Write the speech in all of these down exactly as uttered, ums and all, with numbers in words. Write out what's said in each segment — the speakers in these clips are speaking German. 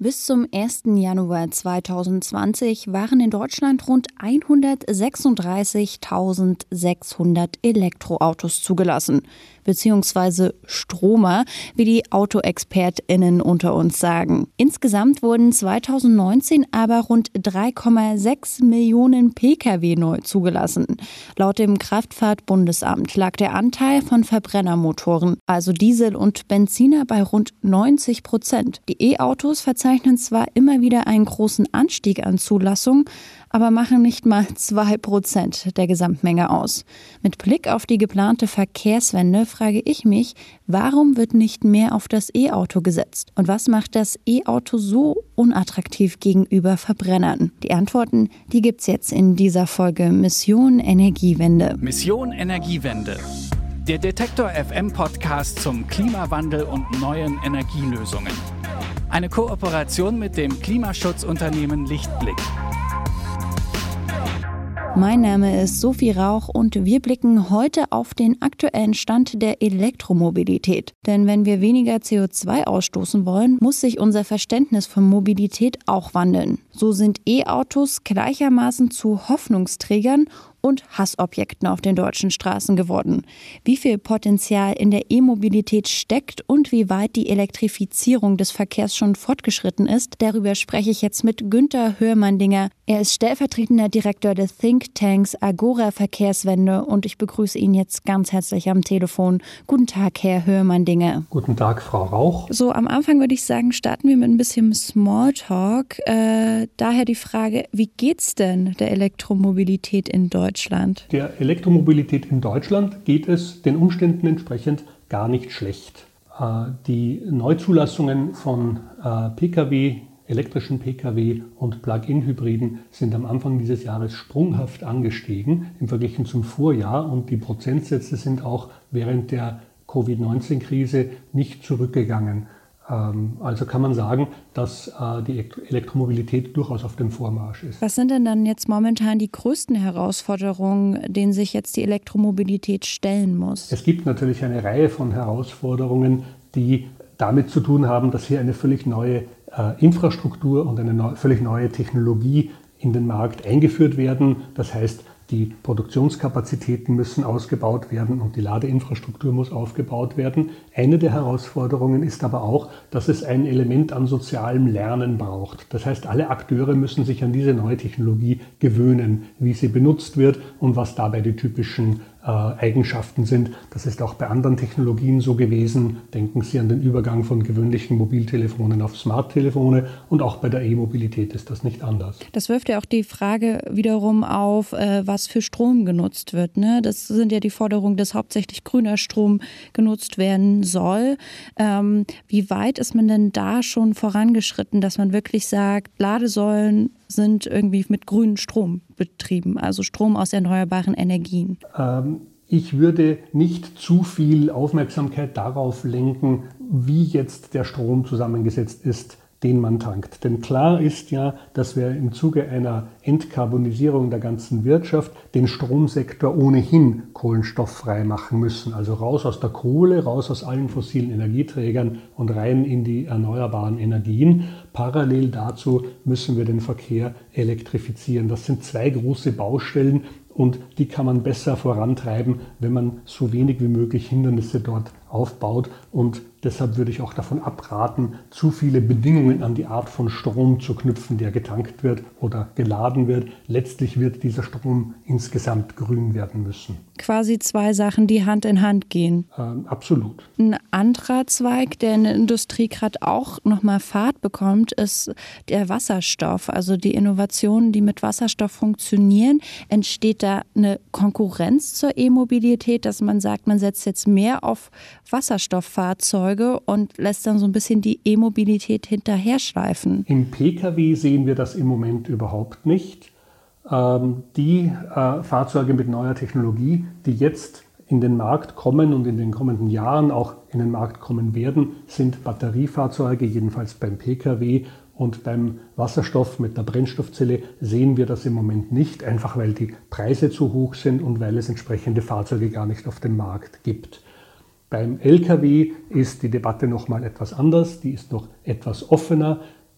Bis zum ersten Januar zweitausendzwanzig waren in Deutschland rund hundertsechsunddreißigtausendsechshundert Elektroautos zugelassen, beziehungsweise Stromer, wie die AutoexpertInnen unter uns sagen. Insgesamt wurden zweitausendneunzehn aber rund drei Komma sechs Millionen Pkw neu zugelassen. Laut dem Kraftfahrtbundesamt lag der Anteil von Verbrennermotoren, also Diesel und Benziner, bei rund neunzig Prozent. Die E-Autos verzeichnen zwar immer wieder einen großen Anstieg an Zulassung, aber machen nicht mal zwei Prozent der Gesamtmenge aus. Mit Blick auf die geplante Verkehrswende frage ich mich, warum wird nicht mehr auf das E-Auto gesetzt? Und was macht das E-Auto so unattraktiv gegenüber Verbrennern? Die Antworten, die gibt's jetzt in dieser Folge Mission Energiewende. Mission Energiewende. Der Detektor F M Podcast zum Klimawandel und neuen Energielösungen. Eine Kooperation mit dem Klimaschutzunternehmen Lichtblick. Mein Name ist Sophie Rauch und wir blicken heute auf den aktuellen Stand der Elektromobilität. Denn wenn wir weniger C O zwei ausstoßen wollen, muss sich unser Verständnis von Mobilität auch wandeln. So sind E-Autos gleichermaßen zu Hoffnungsträgern und Hassobjekten auf den deutschen Straßen geworden. Wie viel Potenzial in der E-Mobilität steckt und wie weit die Elektrifizierung des Verkehrs schon fortgeschritten ist, darüber spreche ich jetzt mit Günther Höhrmandinger. Er ist stellvertretender Direktor des Thinktanks Agora Verkehrswende und ich begrüße ihn jetzt ganz herzlich am Telefon. Guten Tag, Herr Höhrmandinger. Guten Tag, Frau Rauch. So, am Anfang würde ich sagen, starten wir mit ein bisschen Smalltalk. Äh, daher die Frage, wie geht's denn der Elektromobilität in Deutschland? Deutschland? Der Elektromobilität in Deutschland geht es den Umständen entsprechend gar nicht schlecht. Die Neuzulassungen von Pkw, elektrischen Pkw und Plug-in-Hybriden sind am Anfang dieses Jahres sprunghaft angestiegen im Vergleich zum Vorjahr und die Prozentsätze sind auch während der Covid neunzehn Krise nicht zurückgegangen. Also kann man sagen, dass die Elektromobilität durchaus auf dem Vormarsch ist. Was sind denn dann jetzt momentan die größten Herausforderungen, denen sich jetzt die Elektromobilität stellen muss? Es gibt natürlich eine Reihe von Herausforderungen, die damit zu tun haben, dass hier eine völlig neue Infrastruktur und eine neu, völlig neue Technologie in den Markt eingeführt werden. Das heißt, die Produktionskapazitäten müssen ausgebaut werden und die Ladeinfrastruktur muss aufgebaut werden. Eine der Herausforderungen ist aber auch, dass es ein Element an sozialem Lernen braucht. Das heißt, alle Akteure müssen sich an diese neue Technologie gewöhnen, wie sie benutzt wird und was dabei die typischen äh, Eigenschaften sind. Das ist auch bei anderen Technologien so gewesen. Denken Sie an den Übergang von gewöhnlichen Mobiltelefonen auf Smarttelefone und auch bei der E-Mobilität ist das nicht anders. Das wirft ja auch die Frage wiederum auf, äh, was für Strom genutzt wird. Ne? Das sind ja die Forderungen, dass hauptsächlich grüner Strom genutzt werden soll. Ähm, wie weit ist man denn da schon vorangeschritten, dass man wirklich sagt, Ladesäulen sind irgendwie mit grünem Strom betrieben, also Strom aus erneuerbaren Energien? Ähm, ich würde nicht zu viel Aufmerksamkeit darauf lenken, wie jetzt der Strom zusammengesetzt ist, den man tankt. Denn klar ist ja, dass wir im Zuge einer Entkarbonisierung der ganzen Wirtschaft den Stromsektor ohnehin kohlenstofffrei machen müssen. Also raus aus der Kohle, raus aus allen fossilen Energieträgern und rein in die erneuerbaren Energien. Parallel dazu müssen wir den Verkehr elektrifizieren. Das sind zwei große Baustellen und die kann man besser vorantreiben, wenn man so wenig wie möglich Hindernisse dort aufbaut. Und deshalb würde ich auch davon abraten, zu viele Bedingungen an die Art von Strom zu knüpfen, der getankt wird oder geladen wird. Letztlich wird dieser Strom insgesamt grün werden müssen. Quasi zwei Sachen, die Hand in Hand gehen. Ähm, absolut. Ein anderer Zweig, der in der Industrie gerade auch nochmal Fahrt bekommt, ist der Wasserstoff. Also die Innovationen, die mit Wasserstoff funktionieren. Entsteht da eine Konkurrenz zur E-Mobilität, dass man sagt, man setzt jetzt mehr auf Wasserstofffahrzeuge und lässt dann so ein bisschen die E-Mobilität hinterher schleifen? Im Pkw sehen wir das im Moment überhaupt nicht. Ähm, die äh, Fahrzeuge mit neuer Technologie, die jetzt in den Markt kommen und in den kommenden Jahren auch in den Markt kommen werden, sind Batteriefahrzeuge, jedenfalls beim Pkw. Und beim Wasserstoff mit der Brennstoffzelle sehen wir das im Moment nicht, einfach weil die Preise zu hoch sind und weil es entsprechende Fahrzeuge gar nicht auf dem Markt gibt. Beim Lkw ist die Debatte noch mal etwas anders, die ist noch etwas offener.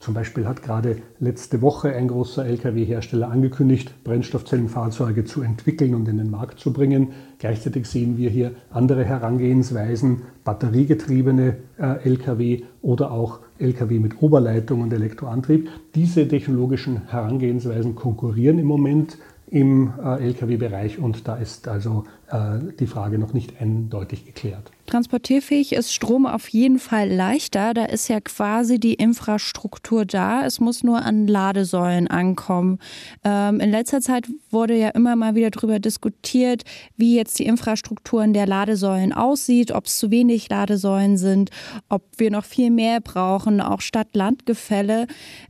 Zum Beispiel hat gerade letzte Woche ein großer L K W-Hersteller angekündigt, Brennstoffzellenfahrzeuge zu entwickeln und in den Markt zu bringen. Gleichzeitig sehen wir hier andere Herangehensweisen, batteriegetriebene äh, L K W oder auch L K W mit Oberleitung und Elektroantrieb. Diese technologischen Herangehensweisen konkurrieren im Moment im äh, L K W-Bereich und da ist also äh, die Frage noch nicht eindeutig geklärt. Transportierfähig ist Strom auf jeden Fall leichter. Da ist ja quasi die Infrastruktur da. Es muss nur an Ladesäulen ankommen. Ähm, in letzter Zeit wurde ja immer mal wieder darüber diskutiert, wie jetzt die Infrastruktur in der Ladesäulen aussieht, ob es zu wenig Ladesäulen sind, ob wir noch viel mehr brauchen, auch Stadt-Land-Gefälle.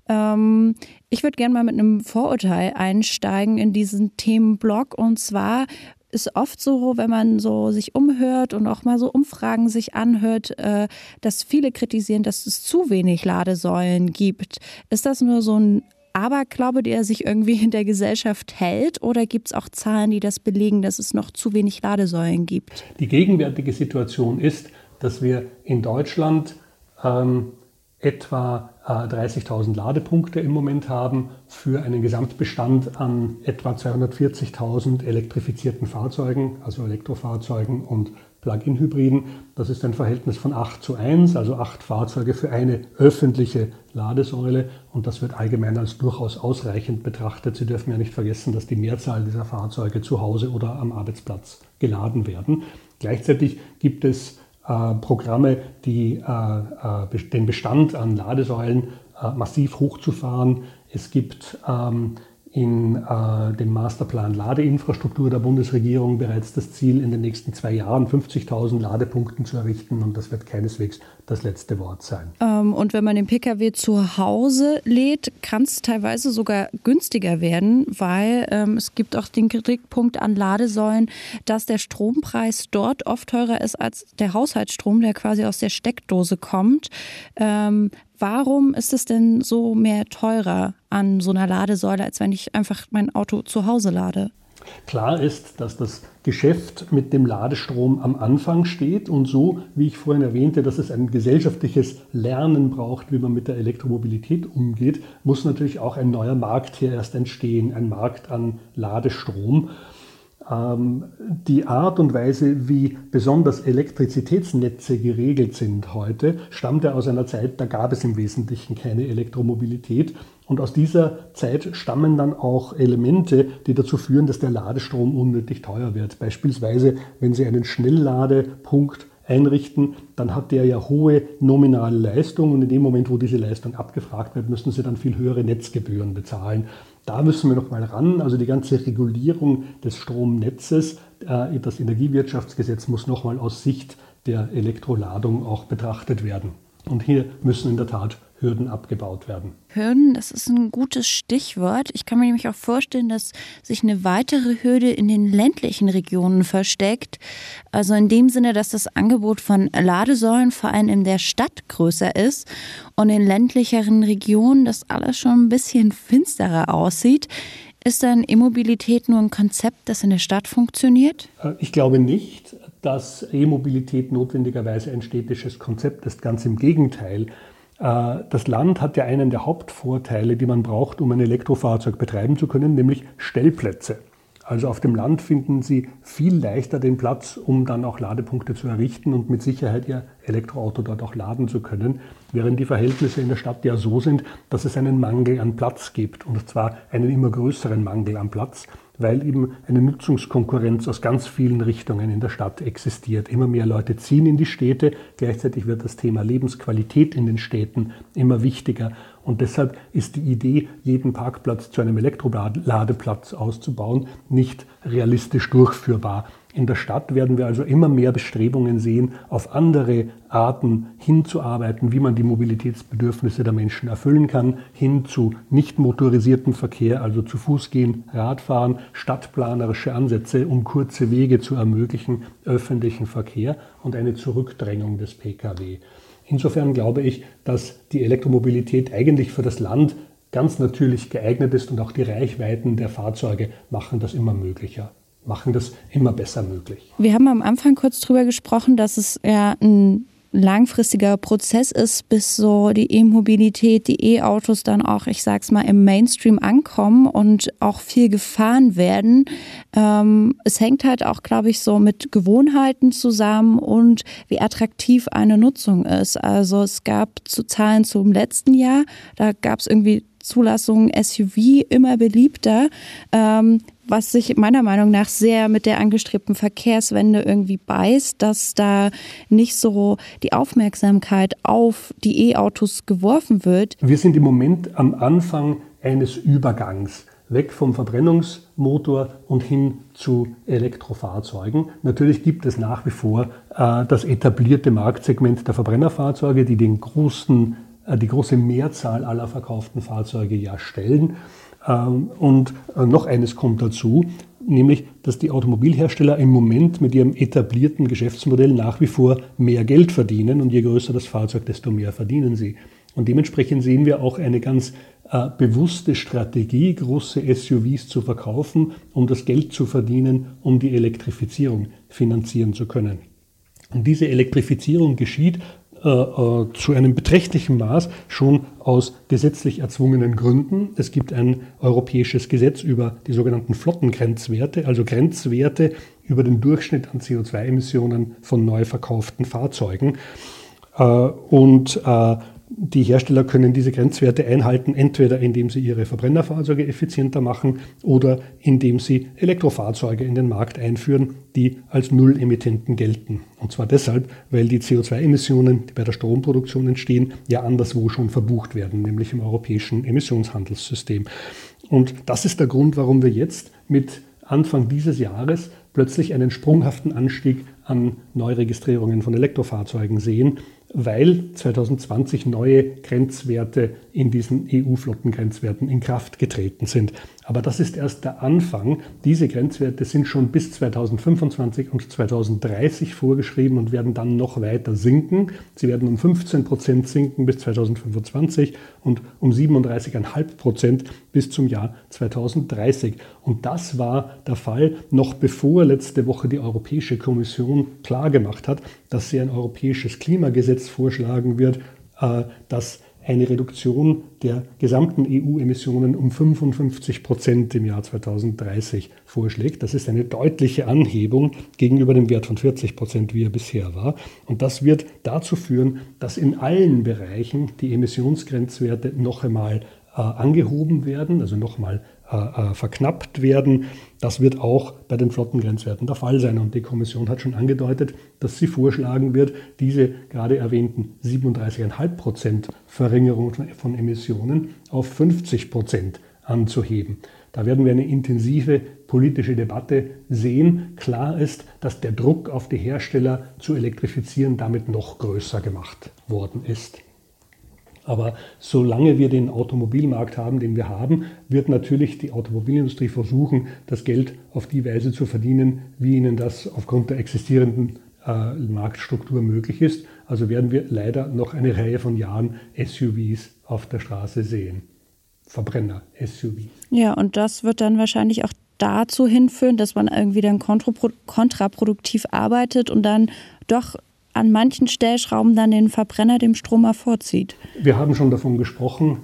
Ähm, ich würde gerne mal mit einem Vorurteil einsteigen in diesen Themenblock, und zwar ist oft so, wenn man so sich umhört und auch mal so Umfragen sich anhört, äh, dass viele kritisieren, dass es zu wenig Ladesäulen gibt. Ist das nur so ein Aberglaube, der sich irgendwie in der Gesellschaft hält, oder gibt es auch Zahlen, die das belegen, dass es noch zu wenig Ladesäulen gibt? Die gegenwärtige Situation ist, dass wir in Deutschland ähm, etwa äh, dreißigtausend Ladepunkte im Moment haben für einen Gesamtbestand an etwa zweihundertvierzigtausend elektrifizierten Fahrzeugen, also Elektrofahrzeugen und Plug-in-Hybriden. Das ist ein Verhältnis von acht zu eins, also acht Fahrzeuge für eine öffentliche Ladesäule, und das wird allgemein als durchaus ausreichend betrachtet. Sie dürfen ja nicht vergessen, dass die Mehrzahl dieser Fahrzeuge zu Hause oder am Arbeitsplatz geladen werden. Gleichzeitig gibt es Äh, Programme, die äh, äh, den Bestand an Ladesäulen äh, massiv hochzufahren. Es gibt ähm, in äh, dem Masterplan Ladeinfrastruktur der Bundesregierung bereits das Ziel, in den nächsten zwei Jahren fünfzigtausend Ladepunkten zu errichten, und das wird keineswegs das letzte Wort sein. Ähm, und wenn man den Pkw zu Hause lädt, kann es teilweise sogar günstiger werden, weil ähm, es gibt auch den Kritikpunkt an Ladesäulen, dass der Strompreis dort oft teurer ist als der Haushaltsstrom, der quasi aus der Steckdose kommt. Ähm, Warum ist es denn so mehr teurer an so einer Ladesäule, als wenn ich einfach mein Auto zu Hause lade? Klar ist, dass das Geschäft mit dem Ladestrom am Anfang steht, und so, wie ich vorhin erwähnte, dass es ein gesellschaftliches Lernen braucht, wie man mit der Elektromobilität umgeht, muss natürlich auch ein neuer Markt hier erst entstehen, ein Markt an Ladestrom. Die Art und Weise, wie besonders Elektrizitätsnetze geregelt sind heute, stammt ja aus einer Zeit, da gab es im Wesentlichen keine Elektromobilität. Und aus dieser Zeit stammen dann auch Elemente, die dazu führen, dass der Ladestrom unnötig teuer wird. Beispielsweise, wenn Sie einen Schnellladepunkt einrichten, dann hat der ja hohe nominale Leistung, und in dem Moment, wo diese Leistung abgefragt wird, müssen Sie dann viel höhere Netzgebühren bezahlen. Da müssen wir noch mal ran. Also die ganze Regulierung des Stromnetzes, äh, das Energiewirtschaftsgesetz muss noch mal aus Sicht der Elektroladung auch betrachtet werden. Und hier müssen in der Tat Hürden abgebaut werden. Hürden, das ist ein gutes Stichwort. Ich kann mir nämlich auch vorstellen, dass sich eine weitere Hürde in den ländlichen Regionen versteckt. Also in dem Sinne, dass das Angebot von Ladesäulen vor allem in der Stadt größer ist und in ländlicheren Regionen das alles schon ein bisschen finsterer aussieht. Ist dann E-Mobilität nur ein Konzept, das in der Stadt funktioniert? Ich glaube nicht, dass E-Mobilität notwendigerweise ein städtisches Konzept ist. Ganz im Gegenteil. Das Land hat ja einen der Hauptvorteile, die man braucht, um ein Elektrofahrzeug betreiben zu können, nämlich Stellplätze. Also auf dem Land finden Sie viel leichter den Platz, um dann auch Ladepunkte zu errichten und mit Sicherheit Ihr Elektroauto dort auch laden zu können, während die Verhältnisse in der Stadt ja so sind, dass es einen Mangel an Platz gibt, und zwar einen immer größeren Mangel an Platz, weil eben eine Nutzungskonkurrenz aus ganz vielen Richtungen in der Stadt existiert. Immer mehr Leute ziehen in die Städte, gleichzeitig wird das Thema Lebensqualität in den Städten immer wichtiger, und deshalb ist die Idee, jeden Parkplatz zu einem Elektroladeplatz auszubauen, nicht realistisch durchführbar. In der Stadt werden wir also immer mehr Bestrebungen sehen, auf andere Arten hinzuarbeiten, wie man die Mobilitätsbedürfnisse der Menschen erfüllen kann, hin zu nicht motorisiertem Verkehr, also zu Fuß gehen, Radfahren, stadtplanerische Ansätze, um kurze Wege zu ermöglichen, öffentlichen Verkehr und eine Zurückdrängung des Pkw. Insofern glaube ich, dass die Elektromobilität eigentlich für das Land ganz natürlich geeignet ist, und auch die Reichweiten der Fahrzeuge machen das immer möglicher. machen das immer besser möglich. Wir haben am Anfang kurz drüber gesprochen, dass es ja ein langfristiger Prozess ist, bis so die E-Mobilität, die E-Autos dann auch, ich sag's mal, im Mainstream ankommen und auch viel gefahren werden. Ähm, es hängt halt auch, glaube ich, so mit Gewohnheiten zusammen und wie attraktiv eine Nutzung ist. Also es gab zu Zahlen zum letzten Jahr, da gab es irgendwie Zulassungen S U V immer beliebter, ähm, was sich meiner Meinung nach sehr mit der angestrebten Verkehrswende irgendwie beißt, dass da nicht so die Aufmerksamkeit auf die E-Autos geworfen wird. Wir sind im Moment am Anfang eines Übergangs, weg vom Verbrennungsmotor und hin zu Elektrofahrzeugen. Natürlich gibt es nach wie vor äh, das etablierte Marktsegment der Verbrennerfahrzeuge, die den großen die große Mehrzahl aller verkauften Fahrzeuge ja stellen. Und noch eines kommt dazu, nämlich, dass die Automobilhersteller im Moment mit ihrem etablierten Geschäftsmodell nach wie vor mehr Geld verdienen und je größer das Fahrzeug, desto mehr verdienen sie. Und dementsprechend sehen wir auch eine ganz äh, bewusste Strategie, große S U Vs zu verkaufen, um das Geld zu verdienen, um die Elektrifizierung finanzieren zu können. Und diese Elektrifizierung geschieht zu einem beträchtlichen Maß schon aus gesetzlich erzwungenen Gründen. Es gibt ein europäisches Gesetz über die sogenannten Flottengrenzwerte, also Grenzwerte über den Durchschnitt an C O zwei Emissionen von neu verkauften Fahrzeugen. Und die Hersteller können diese Grenzwerte einhalten, entweder indem sie ihre Verbrennerfahrzeuge effizienter machen oder indem sie Elektrofahrzeuge in den Markt einführen, die als Nullemittenten gelten. Und zwar deshalb, weil die C O zwei Emissionen, die bei der Stromproduktion entstehen, ja anderswo schon verbucht werden, nämlich im europäischen Emissionshandelssystem. Und das ist der Grund, warum wir jetzt mit Anfang dieses Jahres plötzlich einen sprunghaften Anstieg an Neuregistrierungen von Elektrofahrzeugen sehen, weil zwanzig zwanzig neue Grenzwerte in diesen E U-Flottengrenzwerten in Kraft getreten sind. Aber das ist erst der Anfang. Diese Grenzwerte sind schon bis zwanzig fünfundzwanzig und zwanzig dreißig vorgeschrieben und werden dann noch weiter sinken. Sie werden um fünfzehn Prozent sinken bis zwanzig fünfundzwanzig und um siebenunddreißig Komma fünf Prozent bis zum Jahr zwanzig dreißig. Und das war der Fall, noch bevor letzte Woche die Europäische Kommission klargemacht hat, dass sie ein europäisches Klimagesetz vorschlagen wird, äh, das eine Reduktion der gesamten E U-Emissionen um fünfundfünfzig Prozent im Jahr zwanzig dreißig vorschlägt. Das ist eine deutliche Anhebung gegenüber dem Wert von vierzig Prozent, wie er bisher war. Und das wird dazu führen, dass in allen Bereichen die Emissionsgrenzwerte noch einmal äh, angehoben werden, also noch einmal äh, verknappt werden. Das wird auch bei den Flottengrenzwerten der Fall sein. Und die Kommission hat schon angedeutet, dass sie vorschlagen wird, diese gerade erwähnten siebenunddreißig Komma fünf Prozent Verringerung von Emissionen auf fünfzig Prozent anzuheben. Da werden wir eine intensive politische Debatte sehen. Klar ist, dass der Druck auf die Hersteller zu elektrifizieren damit noch größer gemacht worden ist. Aber solange wir den Automobilmarkt haben, den wir haben, wird natürlich die Automobilindustrie versuchen, das Geld auf die Weise zu verdienen, wie ihnen das aufgrund der existierenden äh, Marktstruktur möglich ist. Also werden wir leider noch eine Reihe von Jahren S U Vs auf der Straße sehen. Verbrenner-S U Vs. Ja, und das wird dann wahrscheinlich auch dazu hinführen, dass man irgendwie dann kontraproduktiv arbeitet und dann doch an manchen Stellschrauben dann den Verbrenner dem Stromer vorzieht. Wir haben schon davon gesprochen,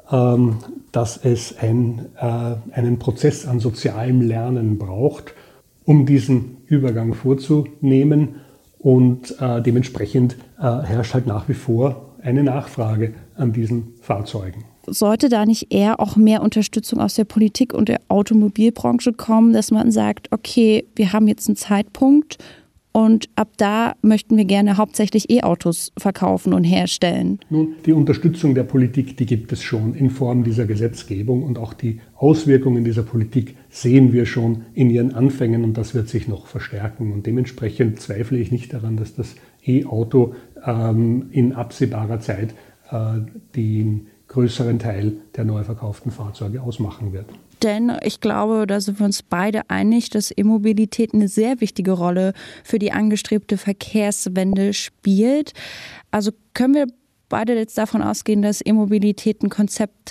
dass es ein, einen Prozess an sozialem Lernen braucht, um diesen Übergang vorzunehmen. Und dementsprechend herrscht halt nach wie vor eine Nachfrage an diesen Fahrzeugen. Sollte da nicht eher auch mehr Unterstützung aus der Politik und der Automobilbranche kommen, dass man sagt, okay, wir haben jetzt einen Zeitpunkt, und ab da möchten wir gerne hauptsächlich E-Autos verkaufen und herstellen? Nun, die Unterstützung der Politik, die gibt es schon in Form dieser Gesetzgebung. Und auch die Auswirkungen dieser Politik sehen wir schon in ihren Anfängen. Und das wird sich noch verstärken. Und dementsprechend zweifle ich nicht daran, dass das E-Auto ähm, in absehbarer Zeit äh, den größeren Teil der neu verkauften Fahrzeuge ausmachen wird. Denn ich glaube, da sind wir uns beide einig, dass E-Mobilität eine sehr wichtige Rolle für die angestrebte Verkehrswende spielt. Also können wir beide jetzt davon ausgehen, dass E-Mobilität ein Konzept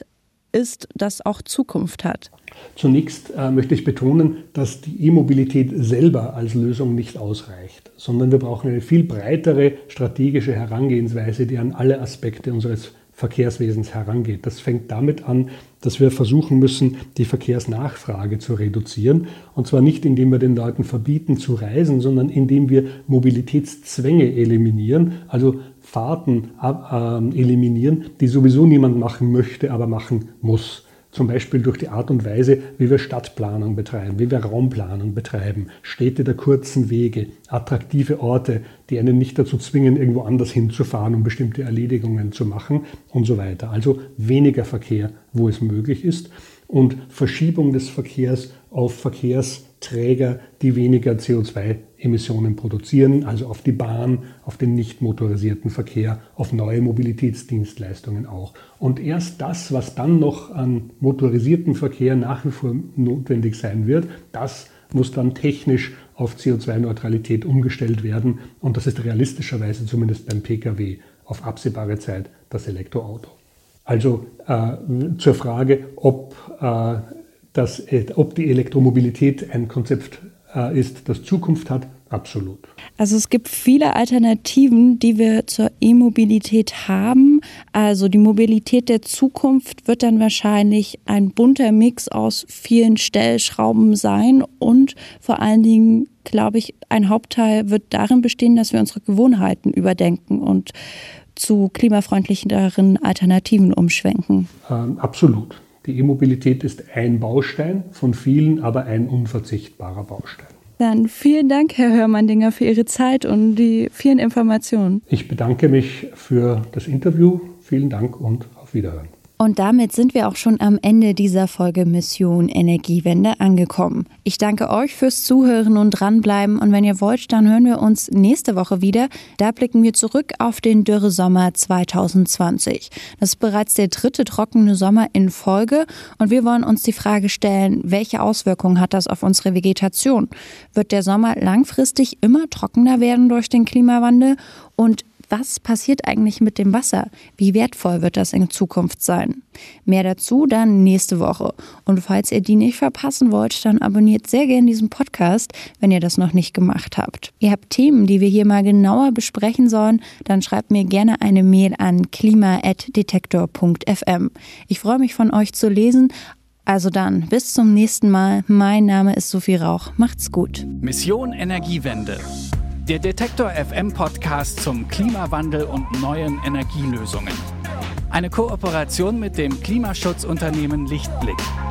ist, das auch Zukunft hat? Zunächst äh, möchte ich betonen, dass die E-Mobilität selber als Lösung nicht ausreicht, sondern wir brauchen eine viel breitere strategische Herangehensweise, die an alle Aspekte unseres Verkehrswesens herangeht. Das fängt damit an, dass wir versuchen müssen, die Verkehrsnachfrage zu reduzieren. Und zwar nicht, indem wir den Leuten verbieten zu reisen, sondern indem wir Mobilitätszwänge eliminieren, also Fahrten äh, eliminieren, die sowieso niemand machen möchte, aber machen muss. Zum Beispiel durch die Art und Weise, wie wir Stadtplanung betreiben, wie wir Raumplanung betreiben, Städte der kurzen Wege, attraktive Orte, die einen nicht dazu zwingen, irgendwo anders hinzufahren, um bestimmte Erledigungen zu machen und so weiter. Also weniger Verkehr, wo es möglich ist, und Verschiebung des Verkehrs auf Verkehrsträger, die weniger C O zwei Emissionen produzieren, also auf die Bahn, auf den nicht motorisierten Verkehr, auf neue Mobilitätsdienstleistungen auch. Und erst das, was dann noch an motorisierten Verkehr nach wie vor notwendig sein wird, das muss dann technisch auf C O zwei Neutralität umgestellt werden. Und das ist realistischerweise zumindest beim Pkw auf absehbare Zeit das Elektroauto. Also äh, zur Frage, ob, äh, das, äh, ob die Elektromobilität ein Konzept äh, ist, das Zukunft hat, absolut. Also es gibt viele Alternativen, die wir zur E-Mobilität haben. Also die Mobilität der Zukunft wird dann wahrscheinlich ein bunter Mix aus vielen Stellschrauben sein und vor allen Dingen, glaube ich, ein Hauptteil wird darin bestehen, dass wir unsere Gewohnheiten überdenken und zu klimafreundlicheren Alternativen umschwenken. Ähm, absolut. Die E-Mobilität ist ein Baustein von vielen, aber ein unverzichtbarer Baustein. Dann vielen Dank, Herr Hörmandinger, für Ihre Zeit und die vielen Informationen. Ich bedanke mich für das Interview. Vielen Dank und auf Wiederhören. Und damit sind wir auch schon am Ende dieser Folge Mission Energiewende angekommen. Ich danke euch fürs Zuhören und dranbleiben. Und wenn ihr wollt, dann hören wir uns nächste Woche wieder. Da blicken wir zurück auf den Dürresommer zwanzig zwanzig. Das ist bereits der dritte trockene Sommer in Folge. Und wir wollen uns die Frage stellen, welche Auswirkungen hat das auf unsere Vegetation? Wird der Sommer langfristig immer trockener werden durch den Klimawandel? Und was passiert eigentlich mit dem Wasser? Wie wertvoll wird das in Zukunft sein? Mehr dazu dann nächste Woche. Und falls ihr die nicht verpassen wollt, dann abonniert sehr gerne diesen Podcast, wenn ihr das noch nicht gemacht habt. Ihr habt Themen, die wir hier mal genauer besprechen sollen, dann schreibt mir gerne eine Mail an klima at detektor punkt f m. Ich freue mich, von euch zu lesen. Also dann, bis zum nächsten Mal. Mein Name ist Sophie Rauch. Macht's gut. Mission Energiewende. Der Detektor F M Podcast zum Klimawandel und neuen Energielösungen. Eine Kooperation mit dem Klimaschutzunternehmen Lichtblick.